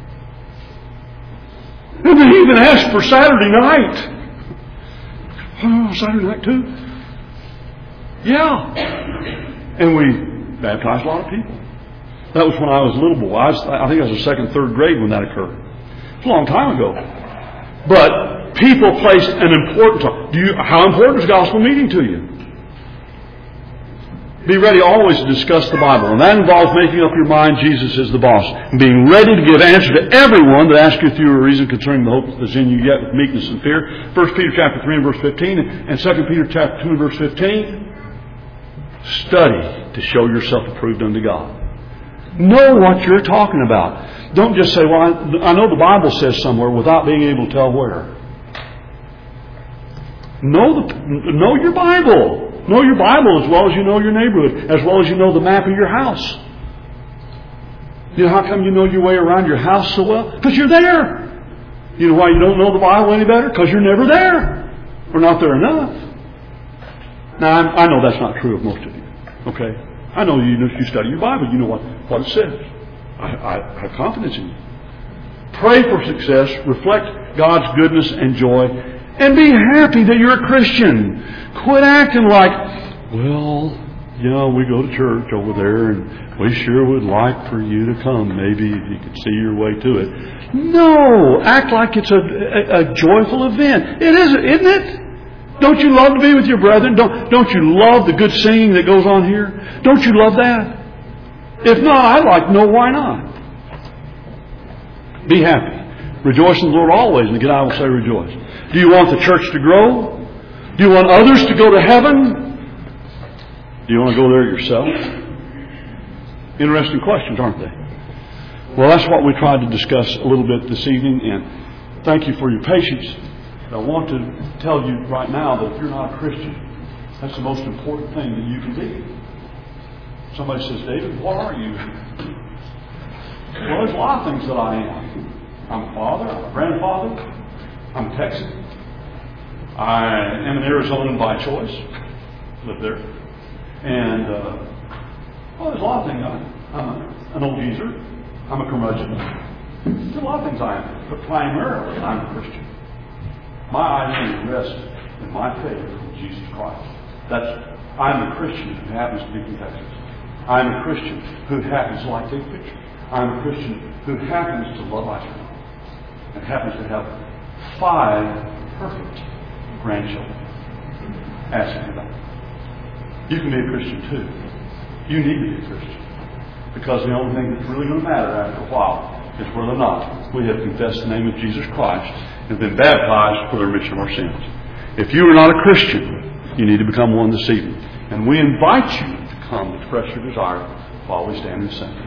And they even asked for Saturday night. Oh, Saturday night too? Yeah. And we baptized a lot of people. That was when I was a little boy. I, was, I think I was in second, third grade when that occurred. It's a long time ago. But people placed an important... Do you, how important is gospel meeting to you? Be ready always to discuss the Bible. And that involves making up your mind Jesus is the boss. And being ready to give answer to everyone that asks you through a reason concerning the hope that's in you yet with meekness and fear. First Peter chapter three and verse fifteen. And Second Peter chapter two and verse fifteen. Study to show yourself approved unto God. Know what you're talking about. Don't just say, well, I, I know the Bible says somewhere without being able to tell where. Know, the, know your Bible. Know your Bible as well as you know your neighborhood, as well as you know the map of your house. You know how come you know your way around your house so well? Because you're there. You know why you don't know the Bible any better? Because you're never there. Or not there enough. Now, I'm, I know that's not true of most of you. Okay? I know you you study your Bible. You know what, what it says. I, I have confidence in you. Pray for success. Reflect God's goodness and joy. And be happy that you're a Christian. Quit acting like, well, you know, we go to church over there and we sure would like for you to come. Maybe if you could see your way to it. No, act like it's a, a, a joyful event. It is, isn't it? Don't you love to be with your brethren? Don't, don't you love the good singing that goes on here? Don't you love that? If not, I'd like to know why not. Be happy. Rejoice in the Lord always. And again, I will say rejoice. Do you want the church to grow? Do you want others to go to heaven? Do you want to go there yourself? Interesting questions, aren't they? Well, that's what we tried to discuss a little bit this evening, and thank you for your patience. I want to tell you right now that if you're not a Christian, that's the most important thing that you can be. Somebody says, David, what are you? Well, there's a lot of things that I am. I'm a father, I'm a grandfather, I'm a Texan. I am an Arizonan by choice. Live there. And, uh, well, there's a lot of things. I, I'm a, an old geezer. I'm a curmudgeon. There's a lot of things I am. But primarily, I'm a Christian. My identity rests in my faith in Jesus Christ. That's, I'm a Christian who happens to be from Texas. I'm a Christian who happens to like to take pictures. I'm a Christian who happens to love ice cream. And happens to have five perfect grandchildren. Ask me that. You can be a Christian too. You need to be a Christian. Because the only thing that's really going to matter after a while is whether or not we have confessed the name of Jesus Christ and been baptized for the remission of our sins. If you are not a Christian, you need to become one this evening. And we invite you to come express your desire while we stand and sing.